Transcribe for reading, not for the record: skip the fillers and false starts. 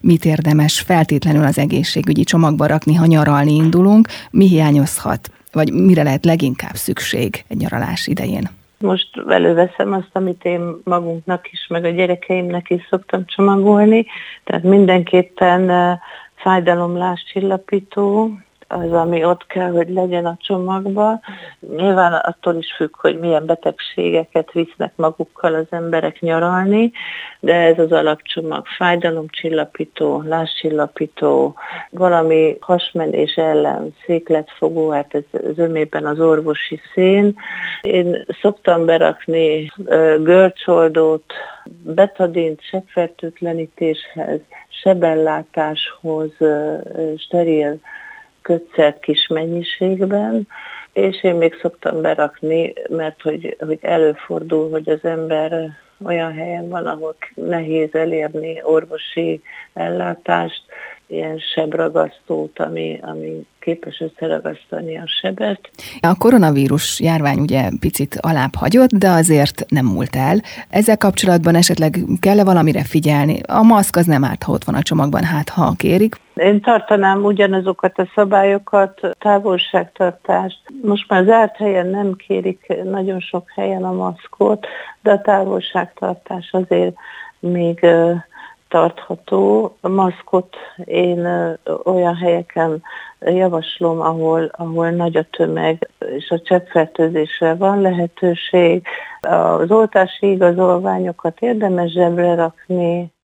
mit érdemes feltétlenül az egészségügyi csomagba rakni, ha nyaralni indulunk, mi hiányozhat, vagy mire lehet leginkább szükség egy nyaralás idején? Most előveszem azt, amit én magunknak is, meg a gyerekeimnek is szoktam csomagolni, tehát mindenképpen fájdalomláscsillapító, az, ami ott kell, hogy legyen a csomagban. Nyilván attól is függ, hogy milyen betegségeket visznek magukkal az emberek nyaralni, de ez az alapcsomag fájdalomcsillapító, lázcsillapító, valami hasmenés ellen székletfogó, hát ez zömében az orvosi szén. Én szoktam berakni görcsoldót, betadint sebfertőtlenítéshez, sebellátáshoz, steril kötszert kis mennyiségben, és én még szoktam berakni, mert hogy előfordul, hogy az ember olyan helyen van, ahol nehéz elérni orvosi ellátást, ilyen sebragasztót, ami képes összeragasztani a sebet. A koronavírus járvány ugye picit alább hagyott, de azért nem múlt el. Ezzel kapcsolatban esetleg kell-e valamire figyelni? A maszk az nem árt, ha ott van a csomagban, hát ha kérik. Én tartanám ugyanazokat a szabályokat, távolságtartást. Most már zárt helyen nem kérik nagyon sok helyen a maszkot, de a távolságtartás azért még tartható. A maszkot én olyan helyeken javaslom, ahol nagy a tömeg, és a cseppfertőzésre van lehetőség. Az oltási igazolványokat érdemes zsebre rakni,